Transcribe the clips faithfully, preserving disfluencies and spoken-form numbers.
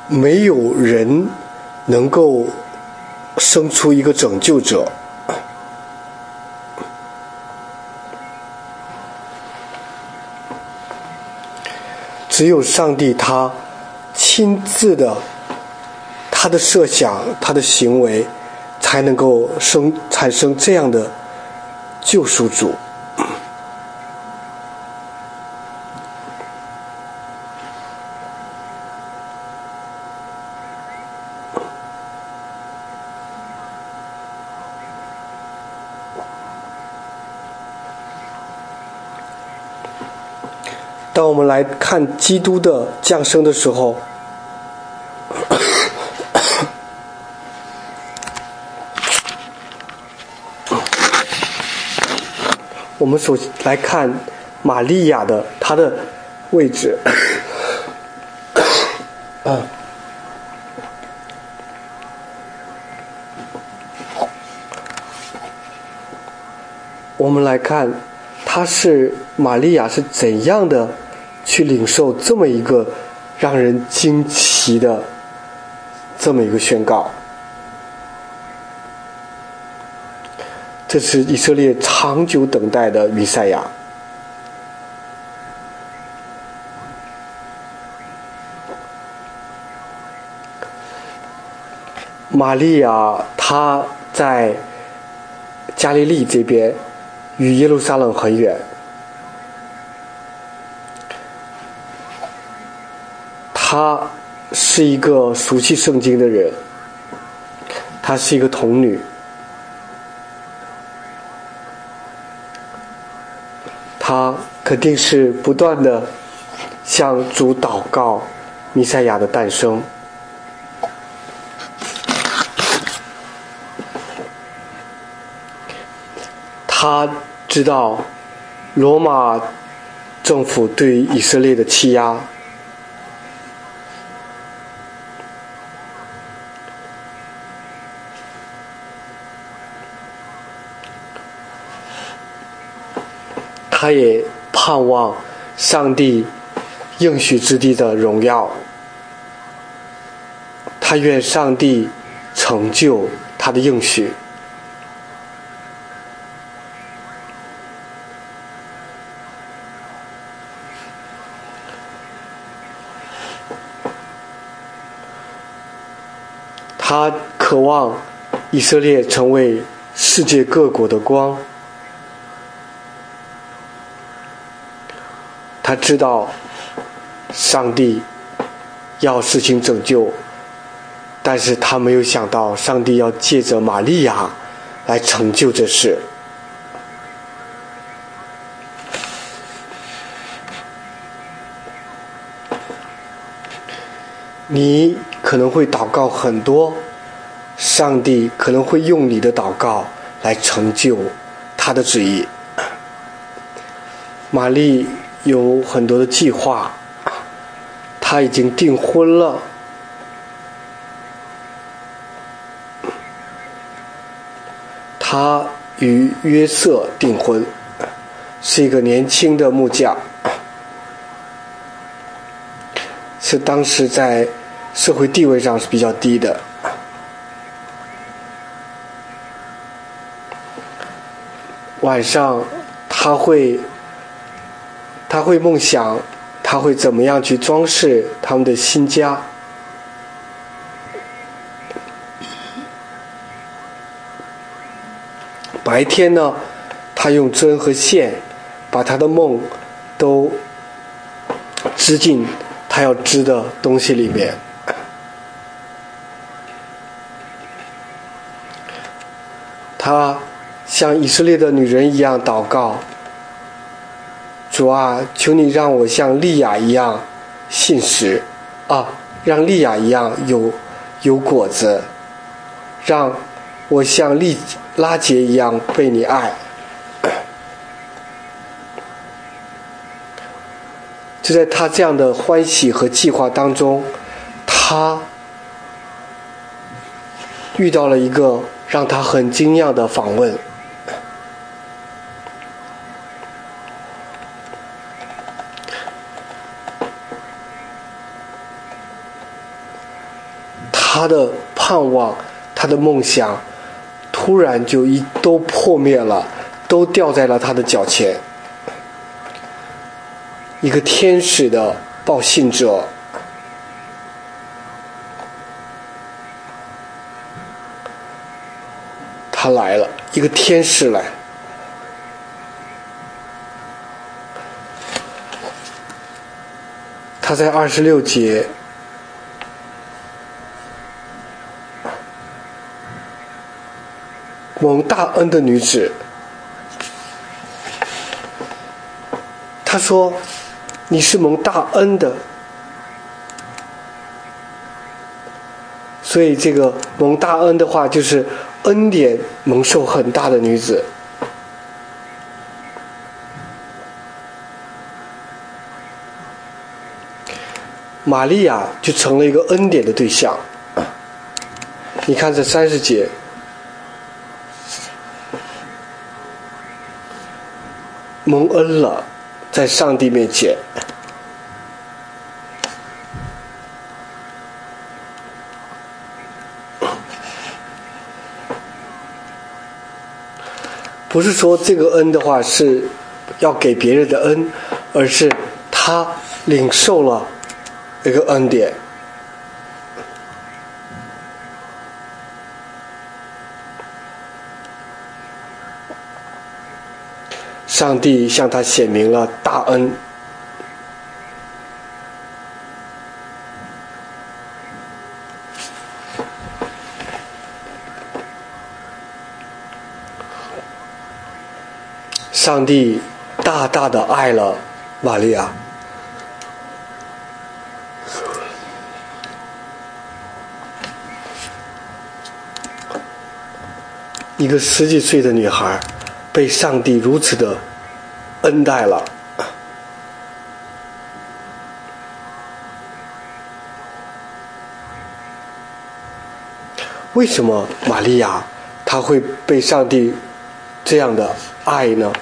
没有人能够生出一个拯救者，只有上帝他亲自的，他的设想，他的行为，才能够生产生这样的救赎主。当我们来看基督的降生的时候，我们首先来看玛利亚的她的位置。啊，我们来看她是玛利亚是怎样的去领受这么一个让人惊奇的这么一个宣告。这是以色列长久等待的弥赛亚。玛利亚她在加利利这边，与耶路撒冷很远，她是一个熟悉圣经的人，她是一个童女，她肯定是不断的向主祷告弥赛亚的诞生。他知道罗马政府对以色列的欺压，他也盼望上帝应许之地的荣耀，他愿上帝成就他的应许。他渴望以色列成为世界各国的光。他知道上帝要实行拯救，但是他没有想到上帝要借着玛利亚来成就这事。你可能会祷告很多，上帝可能会用你的祷告来成就他的旨意。玛丽有很多的计划，她已经订婚了，她与约瑟订婚，是一个年轻的木匠，是当时在社会地位上是比较低的。晚上他会他会梦想他会怎么样去装饰他们的新家。白天呢，他用针和线把他的梦都织进他要织的东西里面。他像以色列的女人一样祷告，主啊，求你让我像利亚一样信实啊，让利亚一样有有果子，让我像利拉结一样被你爱。就在他这样的欢喜和计划当中，他遇到了一个让他很惊讶的访问。 他的盼望，他的梦想突然就一都破灭了，都掉在了他的脚前。一个天使的报信者，他来了，一个天使来。他在二十六节，蒙大恩的女子，他说你是蒙大恩的，所以这个蒙大恩的话就是恩典蒙受很大的女子。玛利亚就成了一个恩典的对象。你看这三十节，蒙恩了，在上帝面前。不是说这个恩的话是要给别人的恩，而是他领受了一个恩典。上帝向他显明了大恩。上帝大大的爱了玛利亚。一个十几岁的女孩被上帝如此的恩待了。为什么玛利亚她会被上帝这样的爱呢？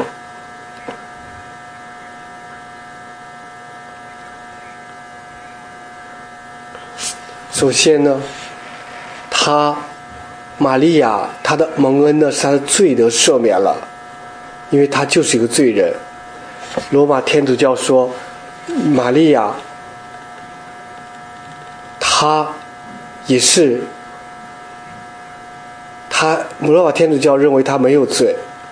首先呢，她玛利亚她的蒙恩呢，是她的罪得赦免了，因为她就是一个罪人。罗马天主教说，玛利亚她也是，她罗马天主教认为她没有罪。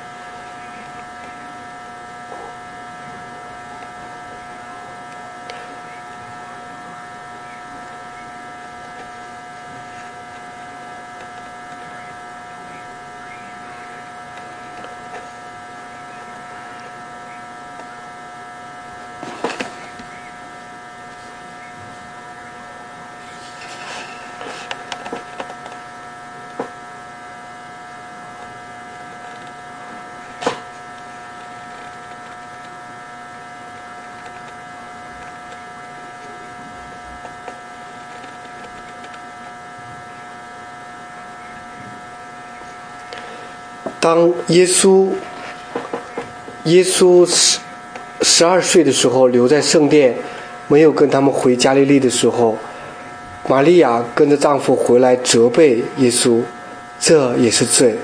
当耶稣耶稣十十二岁的时候留在圣殿，没有跟他们回加利利的时候，玛利亚跟着丈夫回来责备耶稣，这也是罪。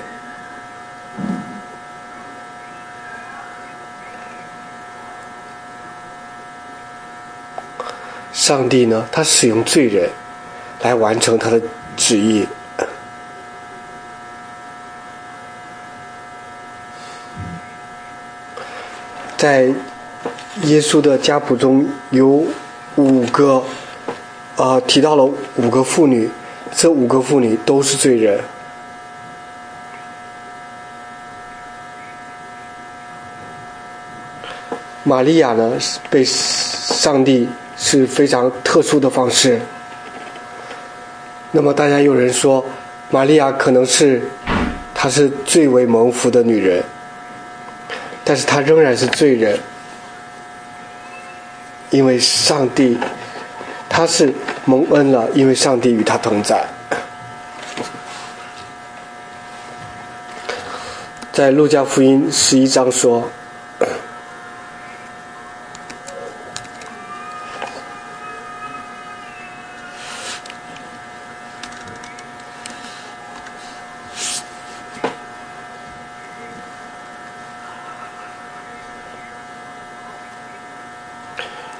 上帝呢，他使用罪人来完成他的旨意。在耶稣的家谱中有五个呃提到了五个妇女，这五个妇女都是罪人。玛利亚呢，被上帝是非常特殊的方式。那么大家有人说，玛利亚可能是她是最为蒙福的女人，但是她仍然是罪人，因为上帝，她是蒙恩了，因为上帝与她同在。在路加福音十一章说，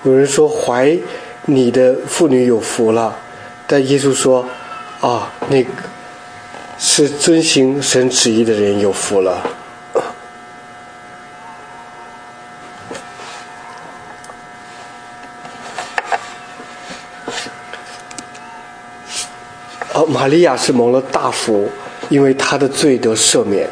有人说怀你的妇女有福了，但耶稣说啊，那个是遵行神旨意的人有福了。啊，玛利亚是蒙了大福，因为她的罪得赦免。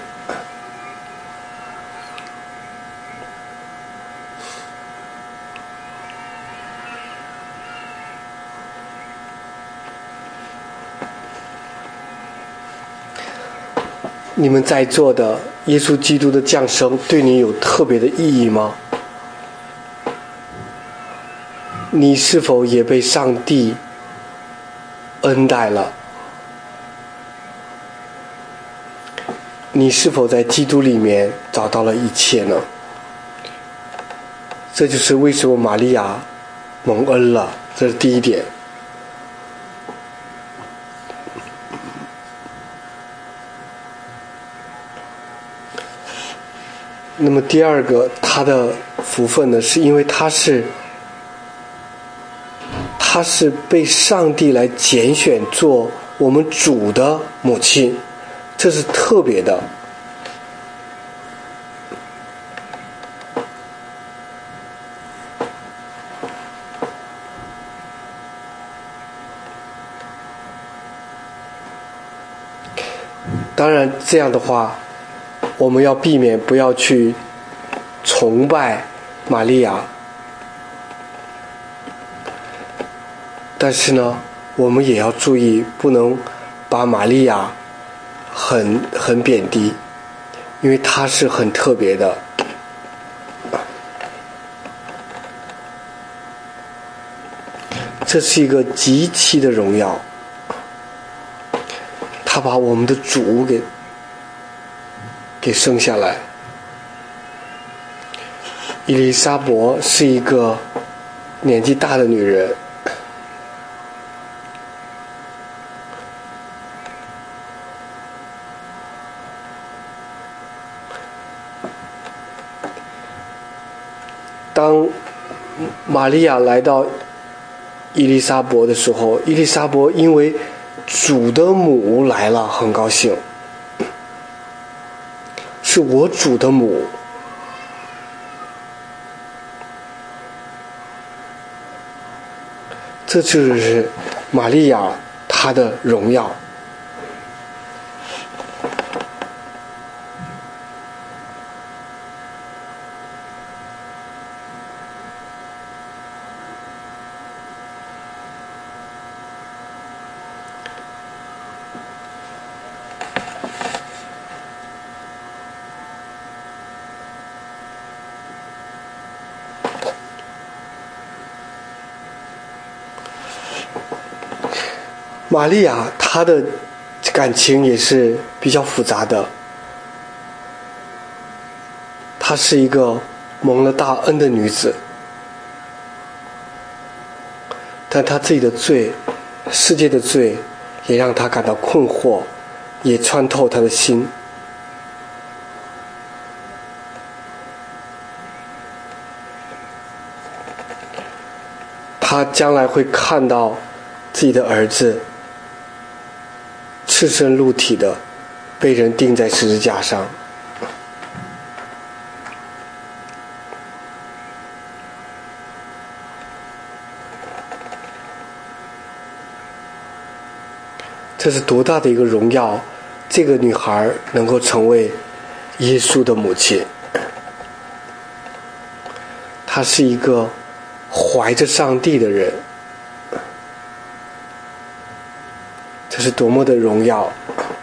你们在座的，耶稣基督的降生对你有特别的意义吗？你是否也被上帝恩待了？你是否在基督里面找到了一切呢？这就是为什么玛利亚蒙恩了，这是第一点。那么第二个，她的福分呢，是因为她是她是被上帝来拣选做我们主的母亲，这是特别的。当然这样的话，我们要避免不要去崇拜玛利亚，但是呢，我们也要注意，不能把玛利亚很很贬低，因为她是很特别的。这是一个极其的荣耀，她把我们的主给给生下来。伊丽莎伯是一个年纪大的女人，当玛利亚来到伊丽莎伯的时候，伊丽莎伯因为主的母来了很高兴，是我主的母。这就是玛利亚她的荣耀。玛利亚她的感情也是比较复杂的，她是一个蒙了大恩的女子，但她自己的罪，世界的罪也让她感到困惑，也穿透她的心。她将来会看到自己的儿子赤身露体的被人钉在十字架上，这是多大的一个荣耀，这个女孩能够成为耶稣的母亲。她是一个怀着上帝的人，这是多么的荣耀。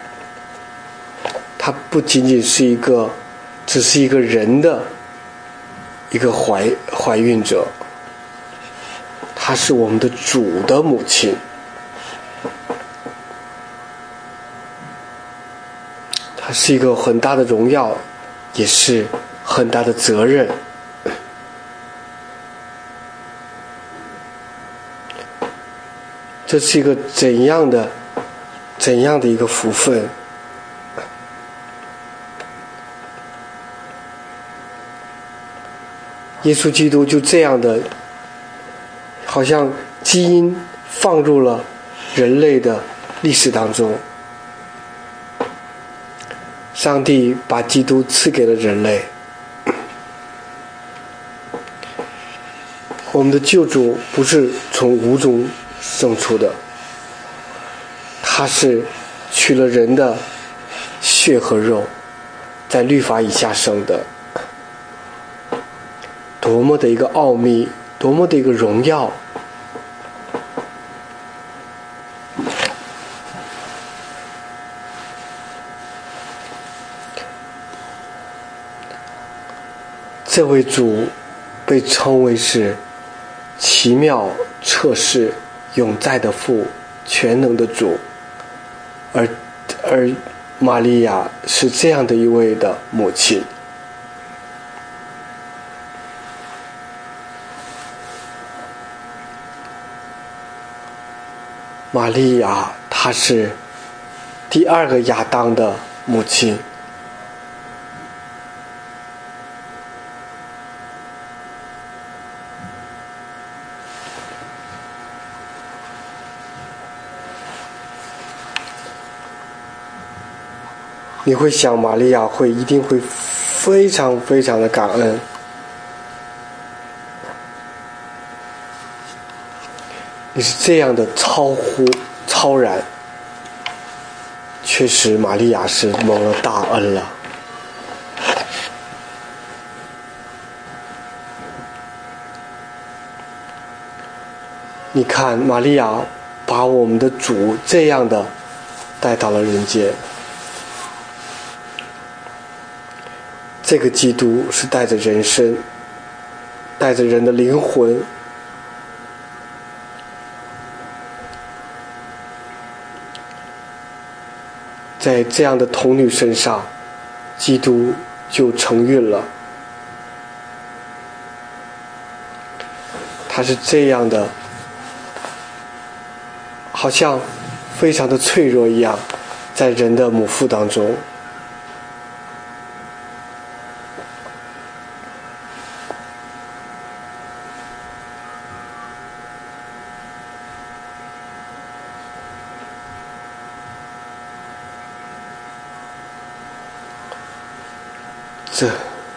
她不仅仅是一个只是一个人的一个怀怀孕者，她是我们的主的母亲。她是一个很大的荣耀，也是很大的责任。这是一个怎样的怎样的一个福分。耶稣基督就这样的好像基因放入了人类的历史当中。上帝把基督赐给了人类，我们的救主不是从无中生出的，他是取了人的血和肉，在律法以下生的。多么的一个奥秘，多么的一个荣耀！这位主被称为是奇妙、测试、永在的父、全能的主，而而玛利亚是这样的一位的母亲。玛利亚她是第二个亚当的母亲。你会想玛利亚会一定会非常非常的感恩，你是这样的超乎超然，确实玛利亚是蒙了大恩了。你看玛利亚把我们的主这样的带到了人间，这个基督是带着人身，带着人的灵魂，在这样的童女身上，基督就承孕了。他是这样的，好像非常的脆弱一样，在人的母腹当中。这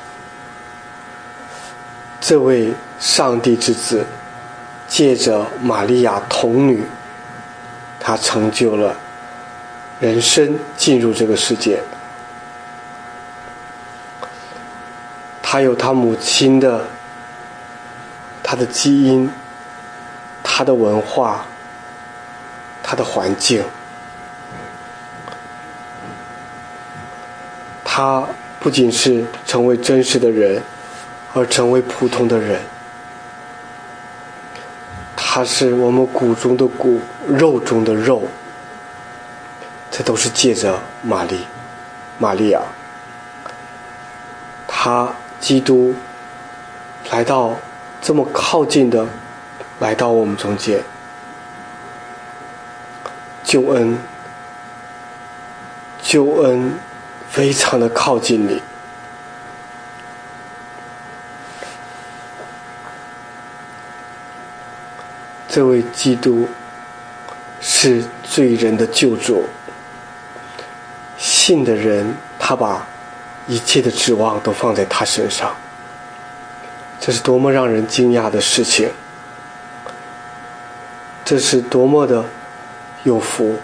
这位上帝之子借着玛利亚童女，他成就了人生进入这个世界。他有他母亲的他的基因，他的文化，他的环境，他不仅是成为真实的人，而成为普通的人。他是我们骨中的骨，肉中的肉，这都是借着玛丽玛利亚。他基督来到这么靠近的来到我们中间，救恩救恩非常的靠近你。这位基督是罪人的救主，信的人他把一切的指望都放在他身上，这是多么让人惊讶的事情，这是多么的有福。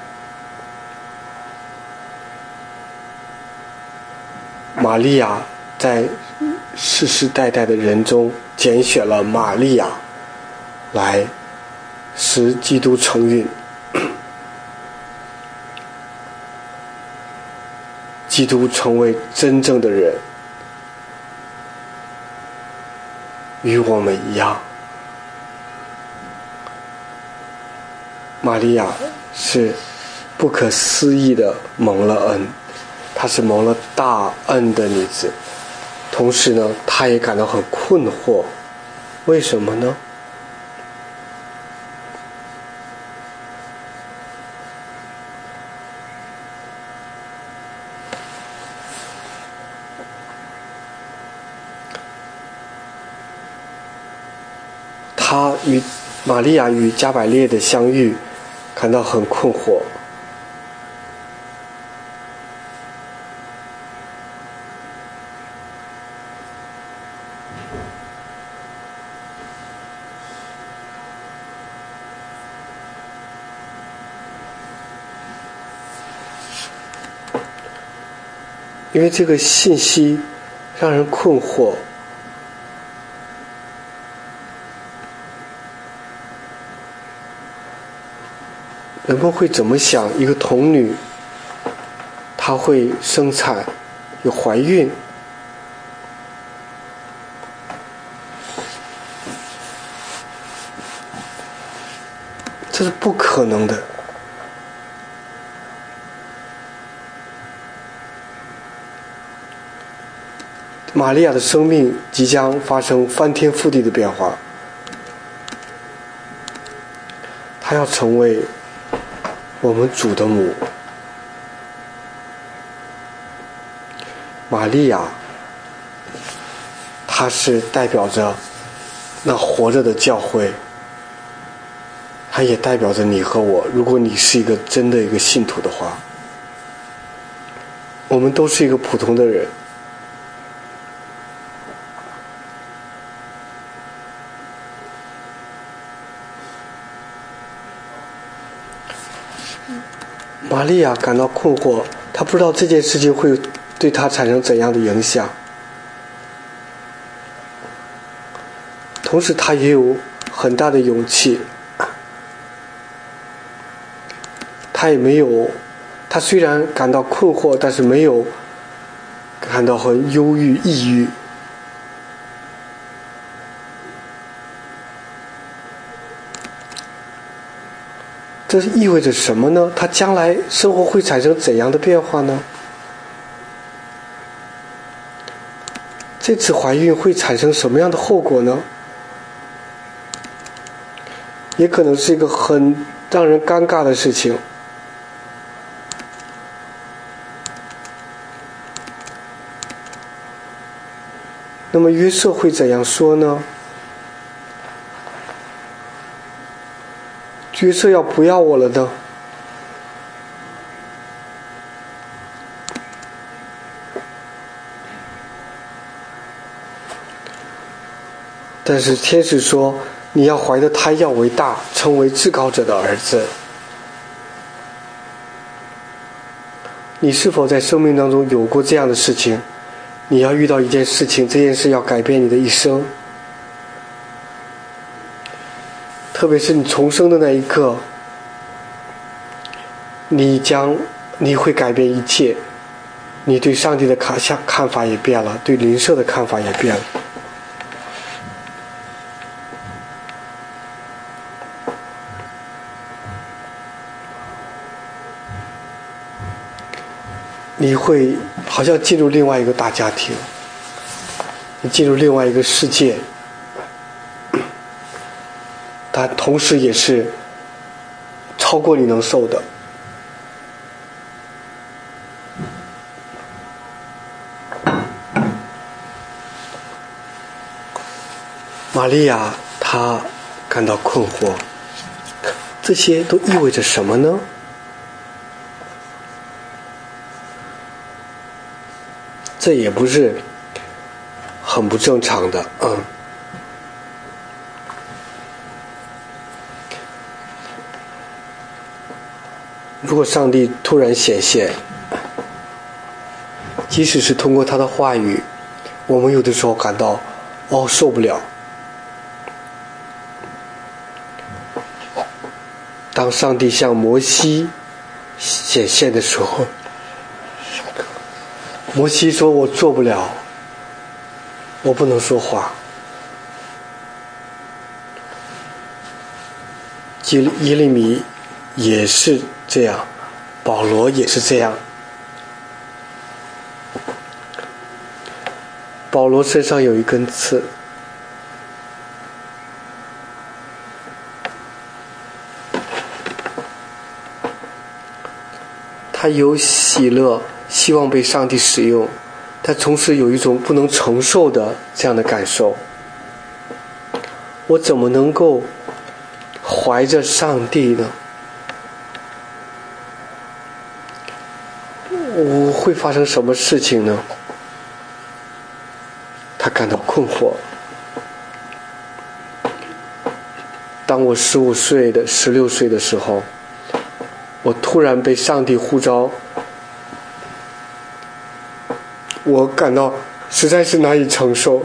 玛利亚在世世代代的人中拣选了玛利亚来使基督承运，基督成为真正的人，与我们一样。玛利亚是不可思议的蒙了恩，她是蒙了大恩的女子，同时呢，她也感到很困惑，为什么呢？他与玛利亚与加百列的相遇感到很困惑。因为这个信息让人困惑，人们会怎么想？一个童女，她会生产，有怀孕，这是不可能的。玛利亚的生命即将发生翻天覆地的变化，她要成为我们主的母。玛利亚，她是代表着那活着的教会，她也代表着你和我。如果你是一个真的一个信徒的话，我们都是一个普通的人。玛利亚感到困惑，她不知道这件事情会对她产生怎样的影响。同时，她也有很大的勇气。她也没有，她虽然感到困惑，但是没有感到很忧郁、抑郁。这意味着什么呢？他将来生活会产生怎样的变化呢？这次怀孕会产生什么样的后果呢？也可能是一个很让人尴尬的事情。那么约瑟会怎样说呢？约瑟要不要我了呢？但是天使说，你要怀的胎要为大，成为至高者的儿子。你是否在生命当中有过这样的事情？你要遇到一件事情，这件事要改变你的一生，特别是你重生的那一刻，你将你会改变一切，你对上帝的看看法也变了，对邻舍的看法也变了。你会好像进入另外一个大家庭，你进入另外一个世界，但同时也是超过你能受的。玛利亚她感到困惑，这些都意味着什么呢？这也不是很不正常的，嗯。如果上帝突然显现，即使是通过他的话语，我们有的时候感到哦受不了。当上帝向摩西显现的时候，摩西说我做不了，我不能说话。耶利米也是这样，保罗也是这样。保罗身上有一根刺，他有喜乐，希望被上帝使用，但同时有一种不能承受的这样的感受。我怎么能够怀着上帝呢，我会发生什么事情呢？他感到困惑。当我十五岁的、十六岁的时候，我突然被上帝呼召，我感到实在是难以承受。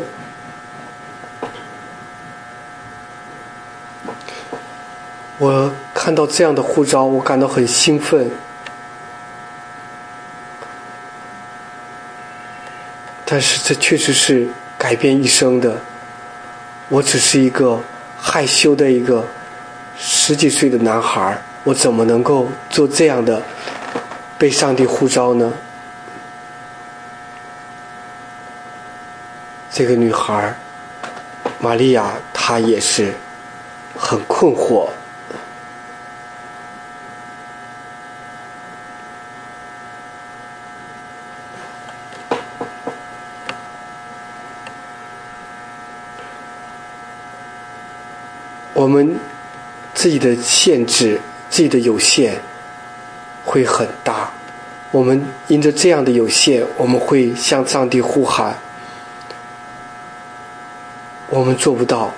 我看到这样的呼召，我感到很兴奋。但是这确实是改变一生的。我只是一个害羞的一个十几岁的男孩，我怎么能够做这样的被上帝呼召呢？这个女孩玛利亚，她也是很困惑。我们自己的限制，自己的有限会很大。我们因着这样的有限，我们会向上帝呼喊，我们做不到。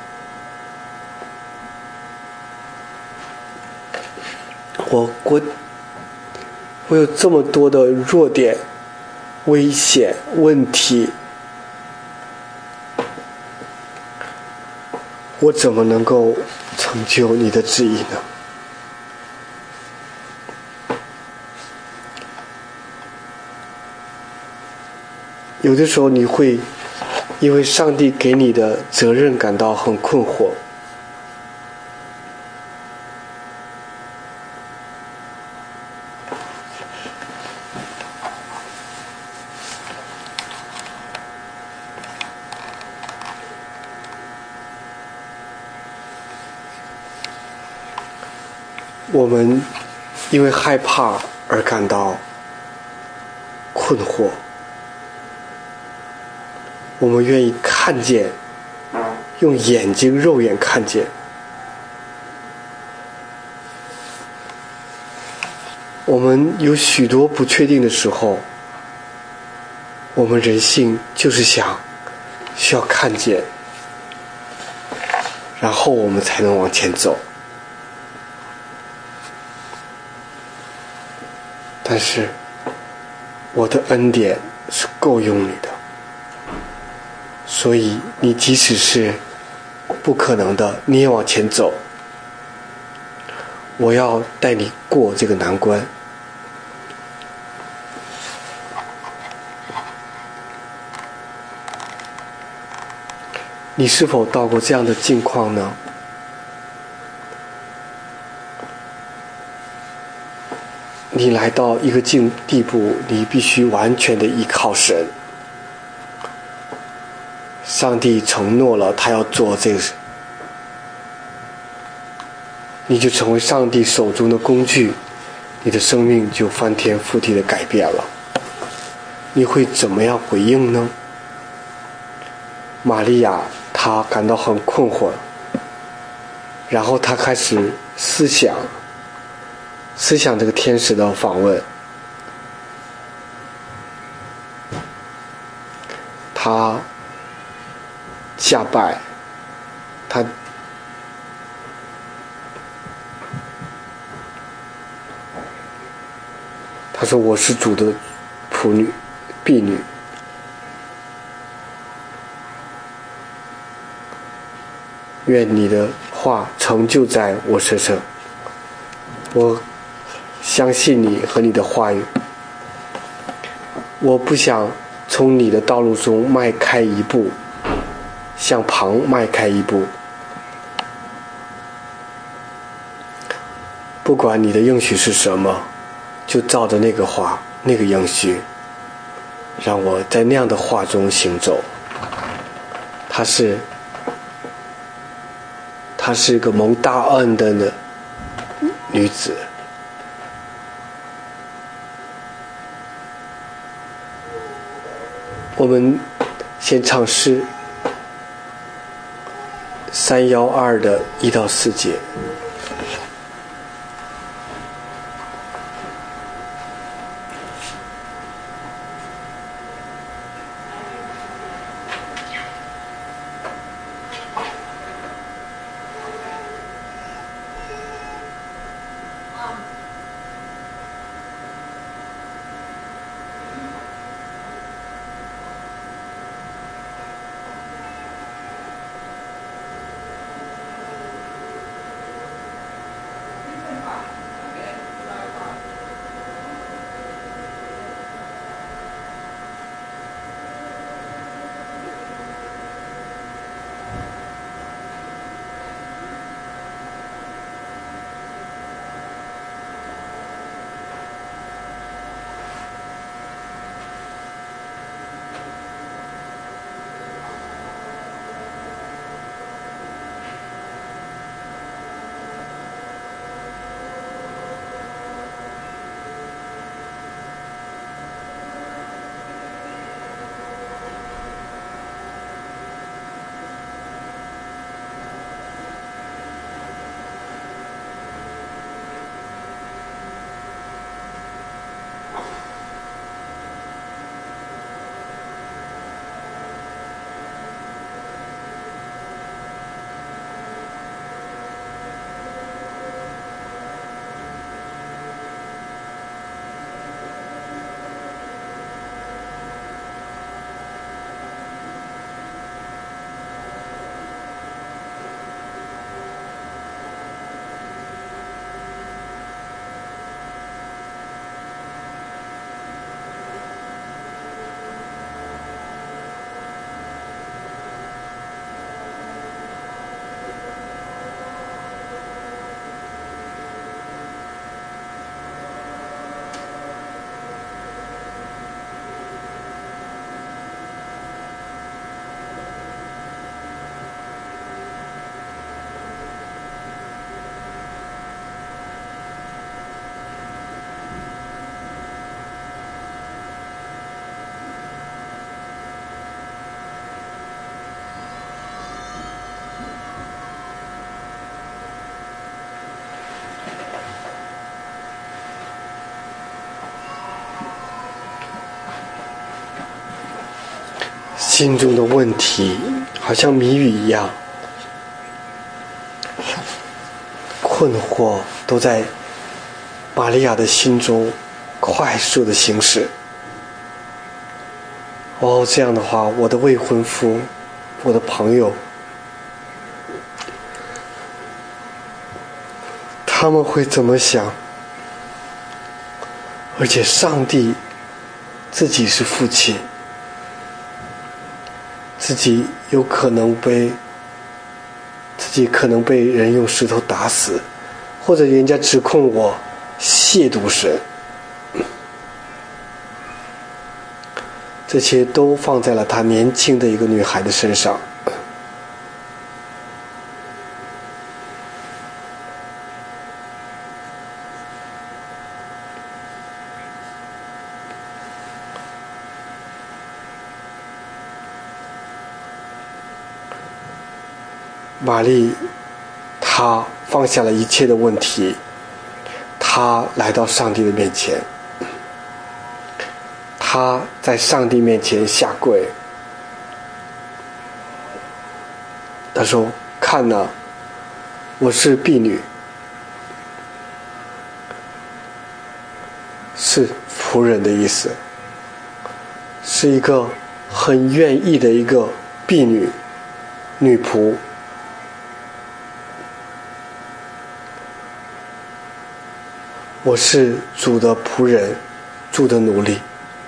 我我我有这么多的弱点、危险、问题，我怎么能够成就你的旨意呢？有的时候你会因为上帝给你的责任感到很困惑。我们因为害怕而感到困惑，我们愿意看见，用眼睛肉眼看见。我们有许多不确定的时候，我们人性就是想需要看见，然后我们才能往前走。但是我的恩典是够用你的，所以你即使是不可能的，你也往前走。我要带你过这个难关。你是否到过这样的境况呢？你来到一个境地步，你必须完全的依靠神。上帝承诺了，他要做这个事，你就成为上帝手中的工具，你的生命就翻天覆地的改变了。你会怎么样回应呢？玛利亚她感到很困惑，然后她开始思想思想这个天使的访问。他下拜，他他说我是主的仆女婢女，愿你的话成就在我身上，我相信你和你的话语，我不想从你的道路中迈开一步，向旁迈开一步。不管你的应许是什么，就照着那个话，那个应许，让我在那样的话中行走。她是她是一个蒙大恩的女子。我们先唱诗， 三一二的一到四节。心中的问题好像谜语一样，困惑都在玛利亚的心中快速的行驶。哦，这样的话，我的未婚夫，我的朋友，他们会怎么想？而且上帝自己是父亲，自己有可能被自己可能被人用石头打死，或者人家指控我亵渎神，这些都放在了他年轻的一个女孩的身上。玛丽她放下了一切的问题，她来到上帝的面前，她在上帝面前下跪，她说：看哪，我是婢女，是仆人的意思，是一个很愿意的一个婢女女仆。我是主的仆人，主的奴隶。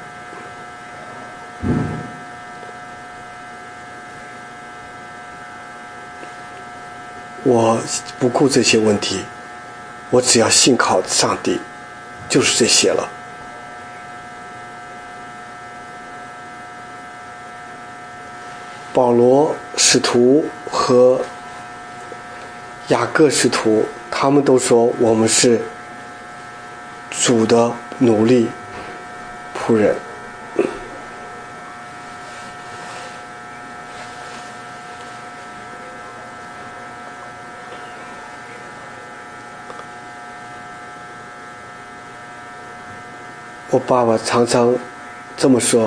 我不顾这些问题，我只要信靠上帝，就是这些了。保罗使徒和雅各使徒，他们都说我们是主的奴隶仆人。 我爸爸常常这么说，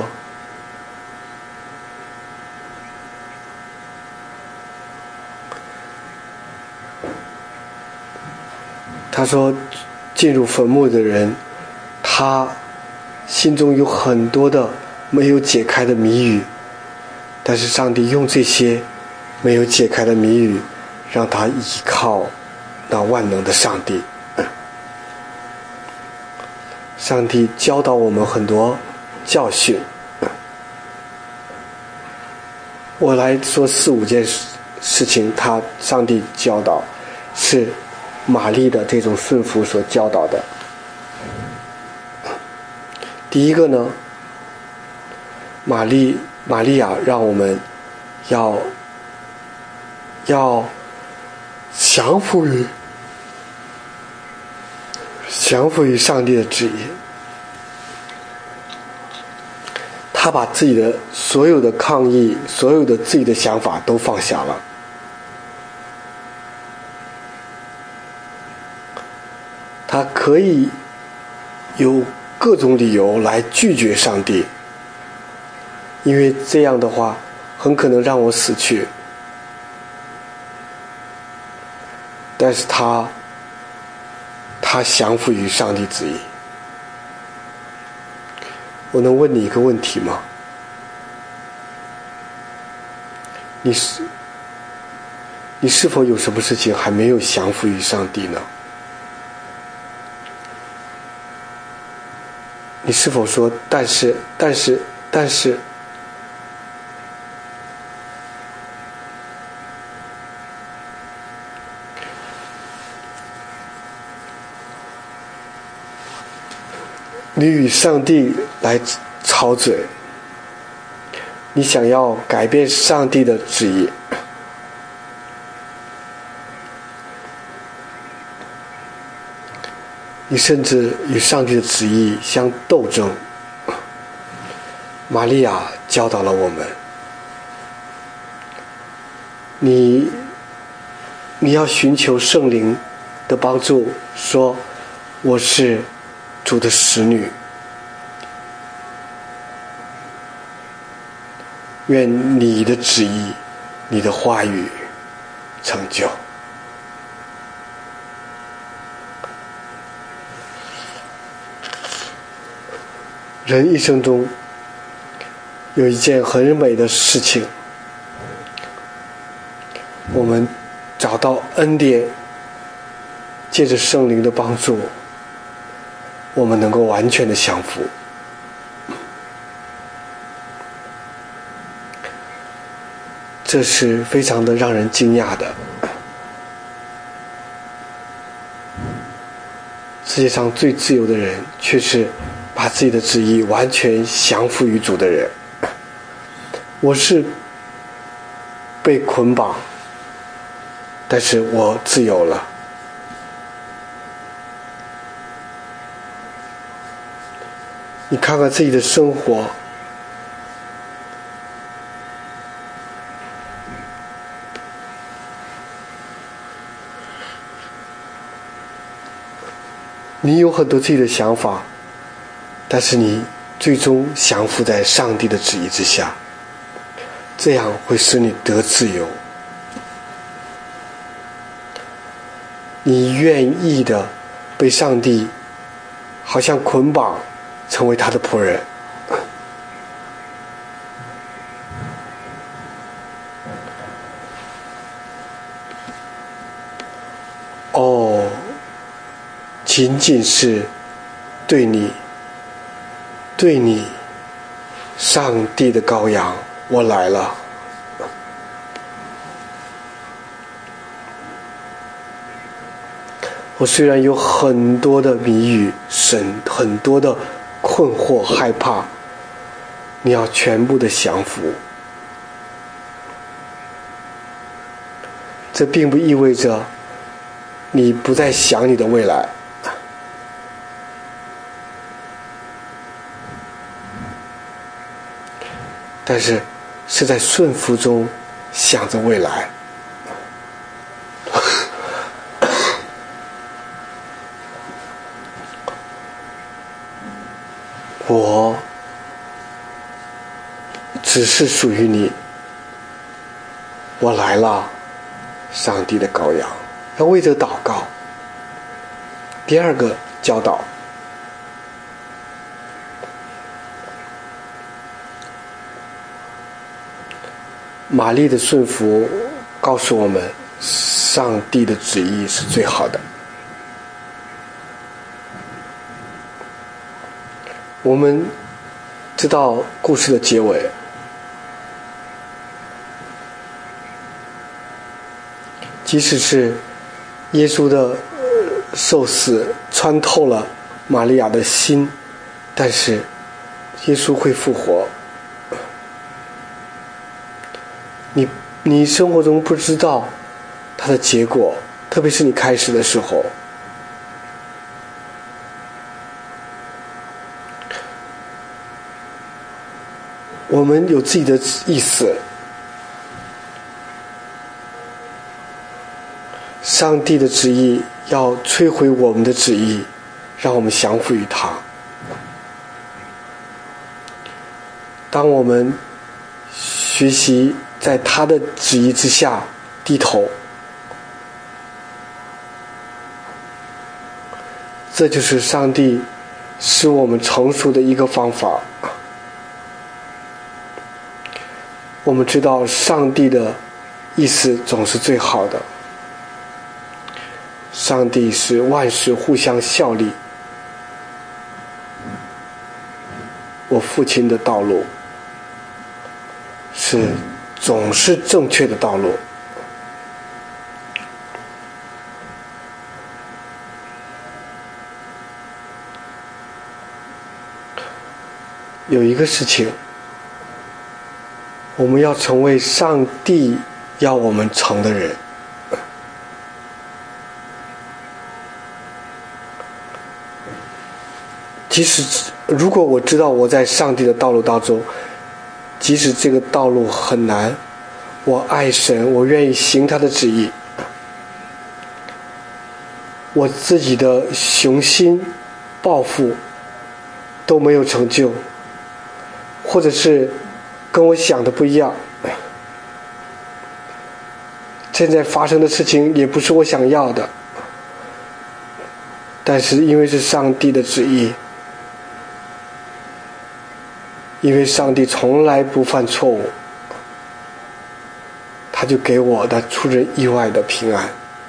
他说进入坟墓的人，他心中有很多的没有解开的谜语，但是上帝用这些没有解开的谜语让他依靠那万能的上帝。上帝教导我们很多教训，我来说四五件事情，他上帝教导是玛丽的这种顺服所教导的。第一个呢，玛丽玛利亚让我们要要降服于降服于上帝的旨意。他把自己的所有的抗议，所有的自己的想法都放下了。他可以有各种理由来拒绝上帝，因为这样的话很可能让我死去。但是他他降服于上帝旨意。我能问你一个问题吗？你是你是否有什么事情还没有降服于上帝呢？你是否说但是但是但是你与上帝来吵嘴，你想要改变上帝的旨意，你甚至与上帝的旨意相斗争。玛利亚教导了我们，你你要寻求圣灵的帮助，说我是主的使女，愿你的旨意，你的话语成就。人一生中有一件很美的事情，我们找到恩典，借着圣灵的帮助，我们能够完全的降服。这是非常的让人惊讶的。世界上最自由的人，却是把自己的旨意完全降服于主的人。我是被捆绑，但是我自由了。你看看自己的生活，你有很多自己的想法，但是你最终降服在上帝的旨意之下，这样会使你得自由。你愿意的被上帝好像捆绑，成为他的仆人。哦，仅仅是对你对你上帝的羔羊，我来了。我虽然有很多的谜语，神很多的困惑害怕，你要全部的降服。这并不意味着你不再想你的未来，但是是在顺服中想着未来。 我只是属于你，我来了，上帝的羔羊。要为这祷告。第二个教导，玛丽的顺服告诉我们，上帝的旨意是最好的。我们知道故事的结尾，即使是耶稣的受死穿透了玛利亚的心，但是耶稣会复活。你你生活中不知道它的结果，特别是你开始的时候。我们有自己的意思，上帝的旨意要摧毁我们的旨意，让我们降服于他。当我们学习在他的旨意之下低头，这就是上帝使我们成熟的一个方法。我们知道上帝的意思总是最好的，上帝是万事互相效力。我父亲的道路是总是正确的道路。有一个事情，我们要成为上帝要我们成的人。即使如果我知道我在上帝的道路当中，即使这个道路很难，我爱神，我愿意行他的旨意，我自己的雄心抱负都没有成就，或者是跟我想的不一样，现在发生的事情也不是我想要的，但是因为是上帝的旨意，因为上帝从来不犯错误，他就给我的出人意外的平安。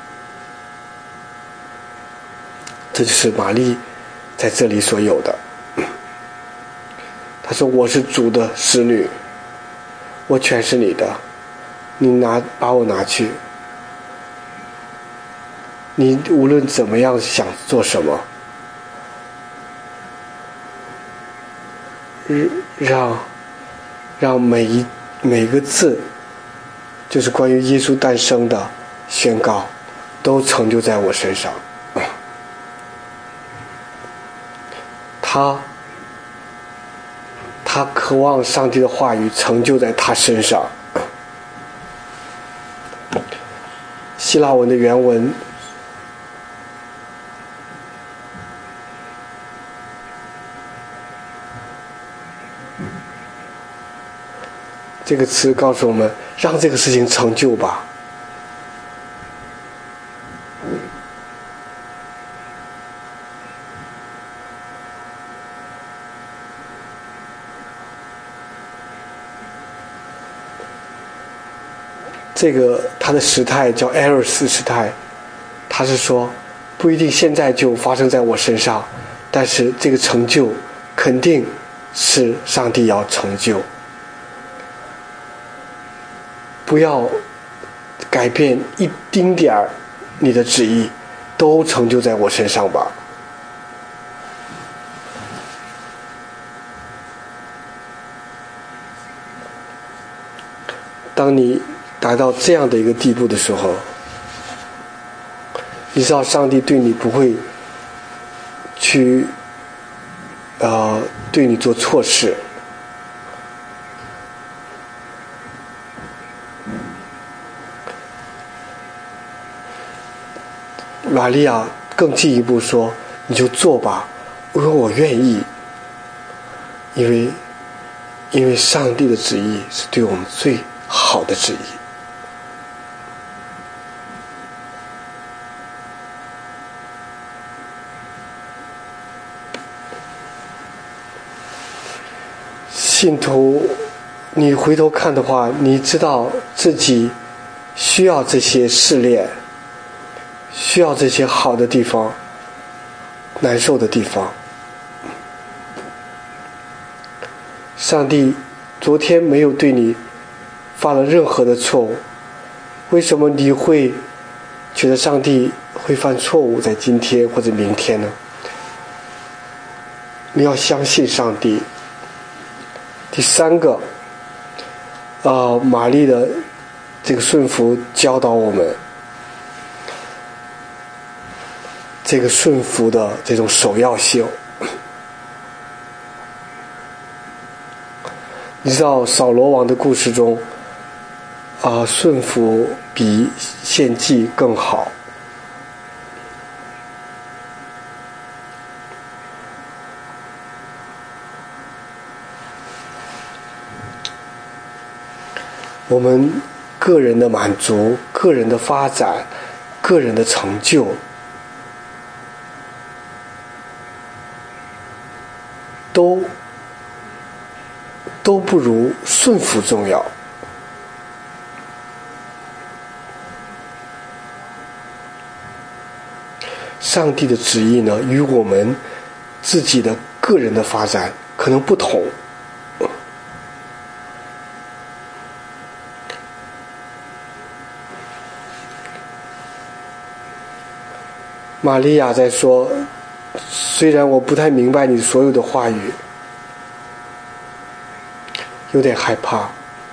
这就是玛丽在这里所有的。他说，我是主的使女，我全是你的，你拿把我拿去，你无论怎么样想做什么，让让每一每个字，就是关于耶稣诞生的宣告，都成就在我身上。他他渴望上帝的话语成就在他身上。希腊文的原文这个词告诉我们，让这个事情成就吧。这个他的时态叫艾尔斯时态，他是说不一定现在就发生在我身上，但是这个成就肯定是上帝要成就。不要改变一丁点儿你的旨意，都成就在我身上吧。当你达到这样的一个地步的时候，你知道上帝对你不会去呃对你做错事。玛利亚更进一步说，你就做吧，因为我愿意。 因为因为上帝的旨意是对我们最好的旨意。信徒，你回头看的话，你知道自己需要这些试炼，需要这些好的地方，难受的地方。上帝昨天没有对你犯了任何的错误，为什么你会觉得上帝会犯错误在今天或者明天呢？你要相信上帝。第三个，呃，玛丽的这个顺服教导我们，这个顺服的这种首要性。你知道扫罗王的故事中，啊、呃，顺服比献祭更好。我们个人的满足、个人的发展、个人的成就，都都不如顺服重要。上帝的旨意呢，与我们自己的个人的发展可能不同。玛利亚在说，虽然我不太明白你所有的话语，有点害怕，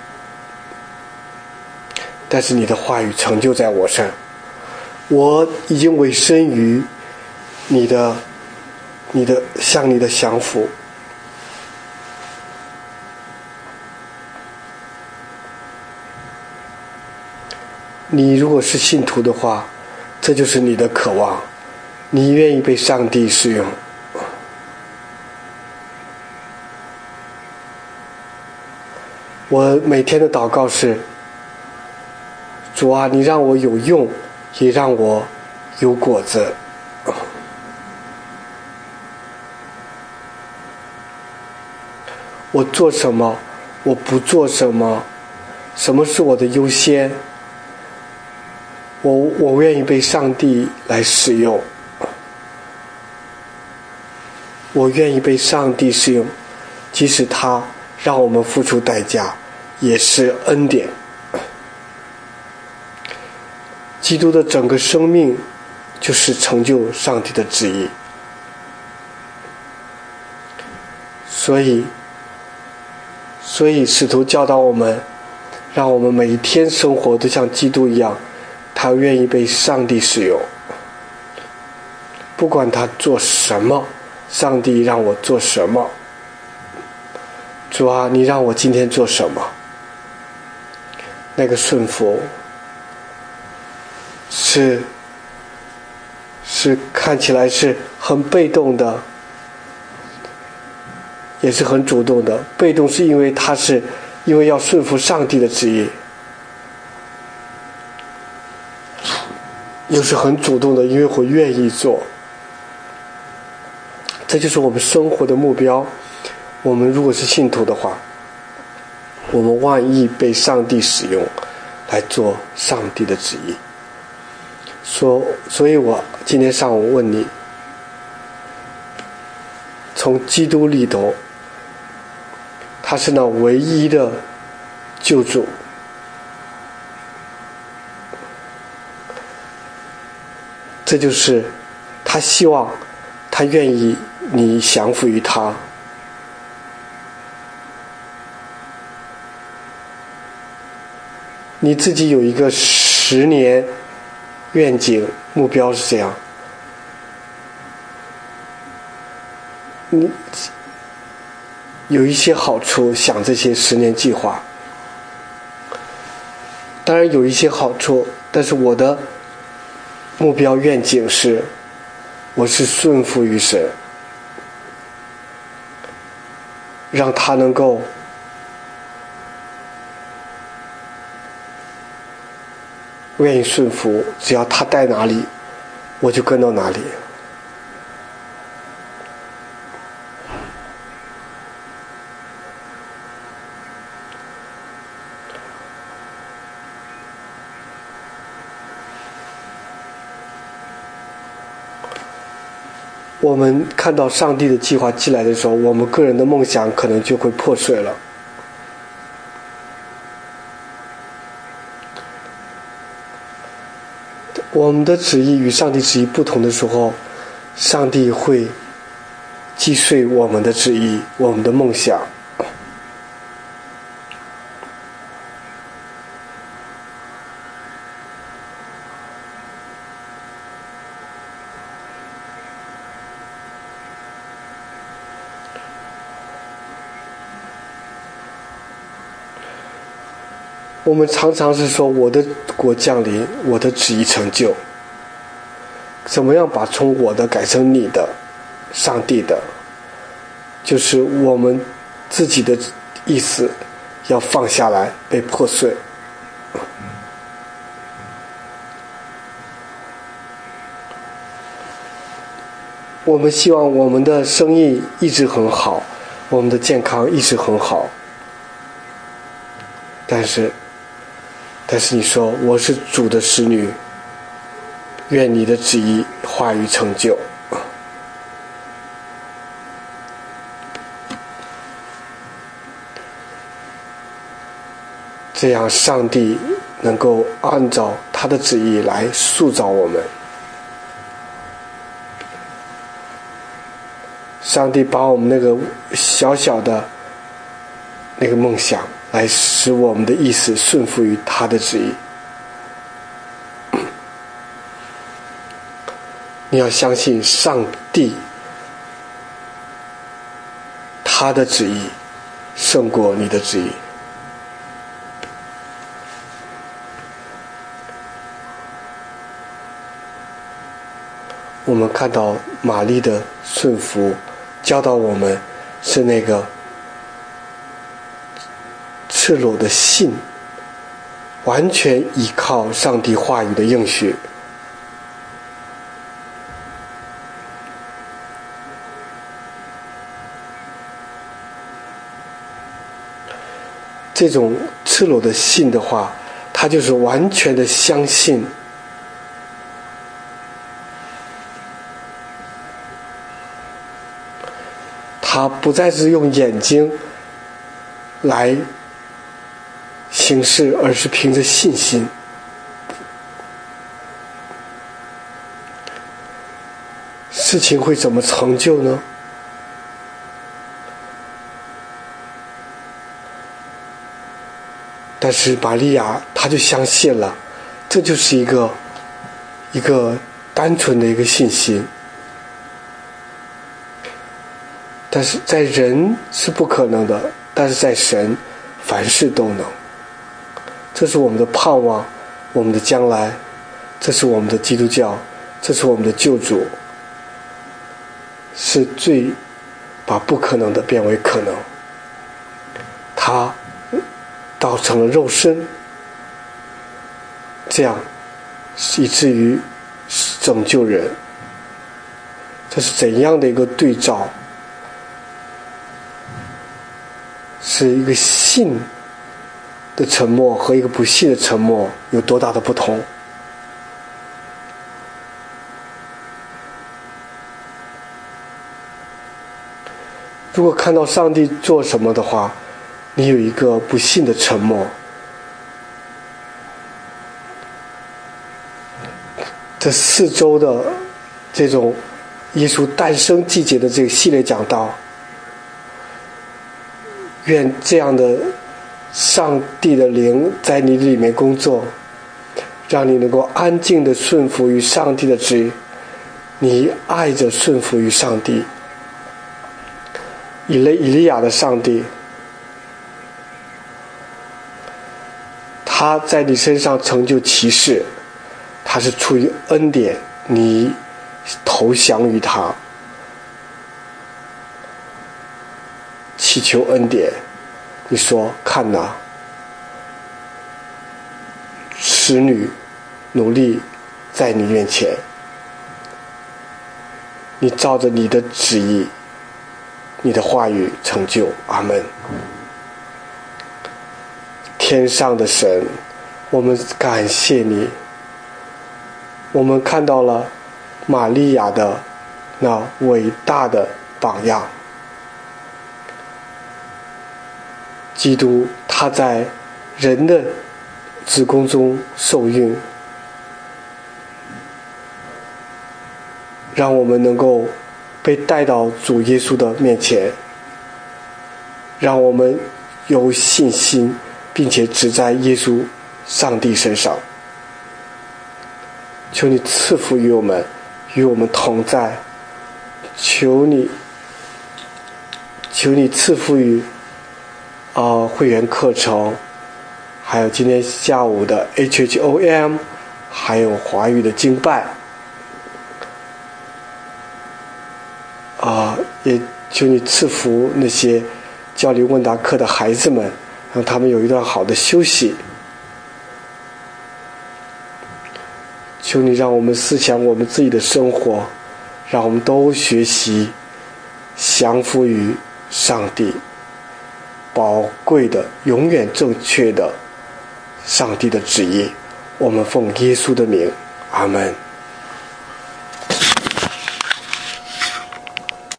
但是你的话语成就在我身，我已经委身于你的你的向你的降服。你如果是信徒的话，这就是你的渴望，你愿意被上帝使用。我每天的祷告是，主啊，你让我有用，也让我有果子。我做什么，我不做什么，什么是我的优先，我我愿意被上帝来使用，我愿意被上帝使用，即使他让我们付出代价，也是恩典。基督的整个生命就是成就上帝的旨意，所以所以使徒教导我们，让我们每一天生活都像基督一样，他愿意被上帝使用，不管他做什么，上帝让我做什么。主啊，你让我今天做什么？那个顺服是是看起来是很被动的，也是很主动的。被动是因为他是因为要顺服上帝的旨意，又是很主动的，因为我愿意做。这就是我们生活的目标。我们如果是信徒的话，我们万一被上帝使用来做上帝的旨意。说，所以我今天上午问你，从基督里头，他是那唯一的救主，这就是他希望，他愿意你降服于他。你自己有一个十年愿景目标是这样，你有一些好处，想这些十年计划，当然有一些好处，但是我的目标愿景是，我是顺服于神， 让他能够愿意顺服，只要他带哪里，我就跟到哪里。我们看到上帝的计划进来的时候，我们个人的梦想可能就会破碎了。我们的旨意与上帝旨意不同的时候，上帝会击碎我们的旨意，我们的梦想。我们常常是说我的国降临，我的旨意成就，怎么样把从我的改成你的，上帝的，就是我们自己的意思要放下来，被破碎。我们希望我们的生意一直很好，我们的健康一直很好，但是但是你说我是主的使女，愿你的旨意话语成就。这样上帝能够按照他的旨意来塑造我们。上帝把我们那个小小的那个梦想来使我们的意识顺服于他的旨意。你要相信上帝，他的旨意胜过你的旨意。我们看到玛丽的顺服教导我们是那个赤裸的信，完全依靠上帝话语的应许。这种赤裸的信的话，他就是完全的相信，他不再是用眼睛来行事，而是凭着信心。事情会怎么成就呢？但是玛利亚她就相信了，这就是一个一个单纯的一个信心。但是在人是不可能的，但是在神凡事都能。这是我们的盼望，我们的将来，这是我们的基督教，这是我们的救主，是最把不可能的变为可能。他道成了肉身，这样以至于拯救人。这是怎样的一个对照？是一个信的沉默和一个不信的沉默有多大的不同？如果看到上帝做什么的话，你有一个不信的沉默，这四周的这种耶稣诞生季节的这个系列讲道，愿这样的上帝的灵在你里面工作，让你能够安静的顺服于上帝的旨意，你爱着顺服于上帝。以利以利亚的上帝，他在你身上成就奇事，他是出于恩典，你投降于他。 祈求恩典。你说看哪，使女努力在你面前，你照着你的旨意，你的话语成就。阿们。天上的神，我们感谢你，我们看到了玛利亚的那伟大的榜样。基督他在人的子宫中受孕，让我们能够被带到主耶稣的面前，让我们有信心，并且只在耶稣上帝身上。求你赐福于我们，与我们同在。求你求你赐福于啊、呃、会员课程，还有今天下午的 H H O M， 还有华语的敬拜啊、呃，也求你赐福那些教理问答课的孩子们，让他们有一段好的休息。求你让我们思想我们自己的生活，让我们都学习降服于上帝宝贵的永远正确的上帝的旨意。我们奉耶稣的名，阿们。